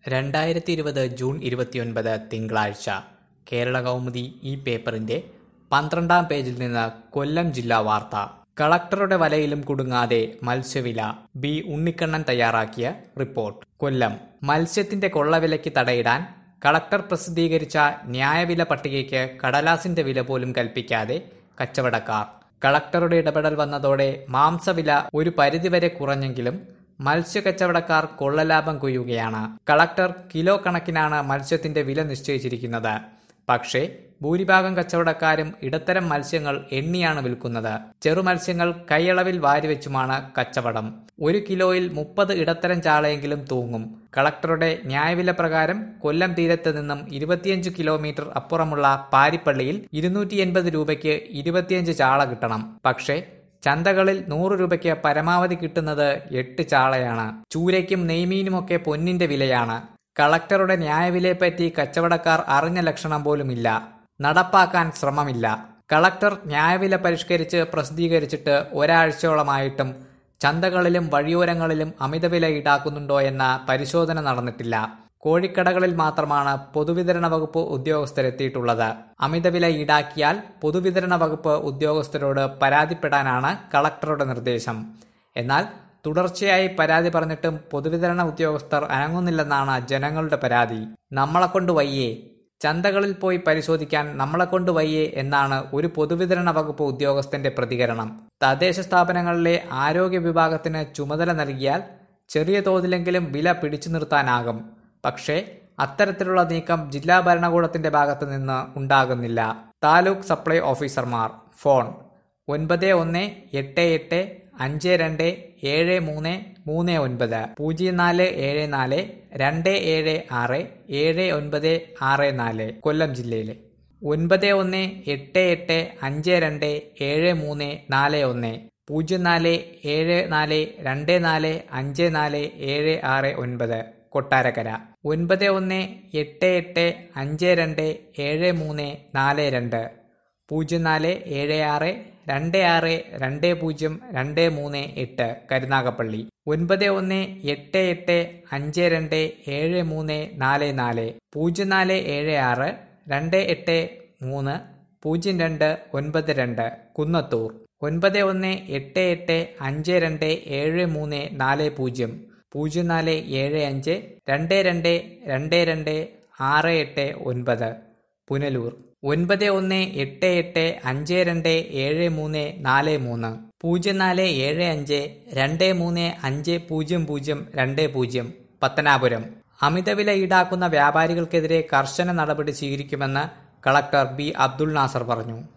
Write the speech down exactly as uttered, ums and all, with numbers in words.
രണ്ടായിരത്തി ഇരുപത് ജൂൺ ഇരുപത്തിയൊൻപത് തിങ്കളാഴ്ച കേരളകൗമുദി ഈ പേപ്പറിന്റെ പന്ത്രണ്ടാം പേജിൽ നിന്ന് കൊല്ലം ജില്ലാ വാർത്ത. കളക്ടറുടെ വലയിലും കുടുങ്ങാതെ മത്സ്യവില. ബി ഉണ്ണിക്കണ്ണൻ തയ്യാറാക്കിയ റിപ്പോർട്ട്. കൊല്ലം. മത്സ്യത്തിന്റെ കൊള്ളവിലയ്ക്ക് തടയിടാൻ കളക്ടർ പ്രസിദ്ധീകരിച്ച ന്യായവില പട്ടികയ്ക്ക് കടലാസിന്റെ വില പോലും കൽപ്പിക്കാതെ കച്ചവടക്കാർ. കളക്ടറുടെ ഇടപെടൽ വന്നതോടെ മാംസവില ഒരു പരിധിവരെ കുറഞ്ഞെങ്കിലും മത്സ്യക്കച്ചവടക്കാർ കൊള്ളലാഭം കൊയ്യുകയാണ്. കളക്ടർ കിലോ കണക്കിനാണ് മത്സ്യത്തിന്റെ വില നിശ്ചയിച്ചിരിക്കുന്നത്. പക്ഷേ ഭൂരിഭാഗം കച്ചവടക്കാരും ഇടത്തരം മത്സ്യങ്ങൾ എണ്ണിയാണ് വിൽക്കുന്നത്. ചെറുമത്സ്യങ്ങൾ കൈയളവിൽ വാരിവെച്ചുമാണ് കച്ചവടം. ഒരു കിലോയിൽ മുപ്പത് ഇടത്തരം ചാളയെങ്കിലും തൂങ്ങും. കളക്ടറുടെ ന്യായവില പ്രകാരം കൊല്ലം തീരത്ത് നിന്നും ഇരുപത്തിയഞ്ച് കിലോമീറ്റർ അപ്പുറമുള്ള പാരിപ്പള്ളിയിൽ ഇരുന്നൂറ്റി എൺപത് രൂപയ്ക്ക് ഇരുപത്തിയഞ്ച് ചാള കിട്ടണം. പക്ഷേ ചന്തകളിൽ നൂറ് രൂപയ്ക്ക് പരമാവധി കിട്ടുന്നത് എട്ട് ചാളയാണ്. ചൂരയ്ക്കും നെയ്മീനുമൊക്കെ പൊന്നിന്റെ വിലയാണ്. കളക്ടറുടെ ന്യായവിലയെപ്പറ്റി കച്ചവടക്കാർ അറിഞ്ഞ ലക്ഷണം പോലുമില്ല. നടപ്പാക്കാൻ ശ്രമമില്ല. കളക്ടർ ന്യായവില പരിഷ്കരിച്ച് പ്രസിദ്ധീകരിച്ചിട്ട് ഒരാഴ്ചയോളമായിട്ടും ചന്തകളിലും വഴിയോരങ്ങളിലും അമിതവില ഈടാക്കുന്നുണ്ടോ എന്ന പരിശോധന നടന്നിട്ടില്ല. കോഴിക്കടകളിൽ മാത്രമാണ് പൊതുവിതരണ വകുപ്പ് ഉദ്യോഗസ്ഥരെത്തിയിട്ടുള്ളത്. അമിതവില ഈടാക്കിയാൽ പൊതുവിതരണ വകുപ്പ് ഉദ്യോഗസ്ഥരോട് പരാതിപ്പെടാനാണ് കളക്ടറുടെ നിർദ്ദേശം. എന്നാൽ തുടർച്ചയായി പരാതി പറഞ്ഞിട്ടും പൊതുവിതരണ ഉദ്യോഗസ്ഥർ അനങ്ങുന്നില്ലെന്നാണ് ജനങ്ങളുടെ പരാതി. നമ്മളെക്കൊണ്ട് വയ്യേ, ചന്തകളിൽ പോയി പരിശോധിക്കാൻ നമ്മളെക്കൊണ്ട് വയ്യേ എന്നാണ് ഒരു പൊതുവിതരണ വകുപ്പ് ഉദ്യോഗസ്ഥന്റെ പ്രതികരണം. തദ്ദേശ സ്ഥാപനങ്ങളിലെ ആരോഗ്യ വിഭാഗത്തിന് ചുമതല നൽകിയാൽ ചെറിയ തോതിലെങ്കിലും വില പിടിച്ചു നിർത്താനാകും. പക്ഷേ അത്തരത്തിലുള്ള നീക്കം ജില്ലാ ഭരണകൂടത്തിന്റെ ഭാഗത്തു നിന്ന് ഉണ്ടാകുന്നില്ല. താലൂക്ക് സപ്ലൈ ഓഫീസർമാർ. ഫോൺ ഒൻപത് ഒന്ന് എട്ട് എട്ട് അഞ്ച് രണ്ട് ഏഴ് മൂന്ന് മൂന്ന് ഒൻപത് പൂജ്യം നാല് ഏഴ് നാല് രണ്ട് ഏഴ് ആറ് ഏഴ് ഒൻപത് ആറ് നാല്. കൊല്ലം ജില്ലയിലെ ഒൻപത് ഒന്ന് എട്ട് എട്ട് അഞ്ച് രണ്ട് ഏഴ് മൂന്ന് നാല് ഒന്ന് പൂജ്യം നാല് ഏഴ് നാല് രണ്ട് നാല് അഞ്ച് നാല് ഏഴ് ആറ് ഒൻപത്. കൊട്ടാരക്കര ഒൻപത് ഒന്ന് എട്ട് എട്ട് അഞ്ച് രണ്ട് ഏഴ് മൂന്ന് നാല് രണ്ട് പൂജ്യം നാല് ഏഴ് ആറ് രണ്ട് ആറ് രണ്ട് പൂജ്യം രണ്ട് മൂന്ന് എട്ട്. കരുനാഗപ്പള്ളി ഒൻപത് ഒന്ന് എട്ട് എട്ട് അഞ്ച് രണ്ട് ഏഴ് മൂന്ന് നാല് നാല് പൂജ്യം നാല് ഏഴ് ആറ് രണ്ട് എട്ട് മൂന്ന് പൂജ്യം രണ്ട് ഒൻപത് രണ്ട്. കുന്നത്തൂർ ഒൻപത് ഒന്ന് എട്ട് എട്ട് അഞ്ച് രണ്ട് ഏഴ് മൂന്ന് നാല് പൂജ്യം പൂജ്യം നാല് ഏഴ് അഞ്ച് രണ്ട് രണ്ട് രണ്ട് രണ്ട് ആറ് എട്ട് ഒൻപത്. പുനലൂർ ഒൻപത് ഒന്ന് എട്ട് എട്ട് അഞ്ച് രണ്ട് ഏഴ് മൂന്ന് നാല് മൂന്ന് പൂജ്യം നാല് ഏഴ് അഞ്ച് രണ്ട് മൂന്ന് അഞ്ച് പൂജ്യം പൂജ്യം രണ്ട് പൂജ്യം. പത്തനാപുരം അമിതവില ഈടാക്കുന്ന വ്യാപാരികൾക്കെതിരെ കർശന നടപടി സ്വീകരിക്കുമെന്ന് കളക്ടർ ബി അബ്ദുൾ നാസർ പറഞ്ഞു.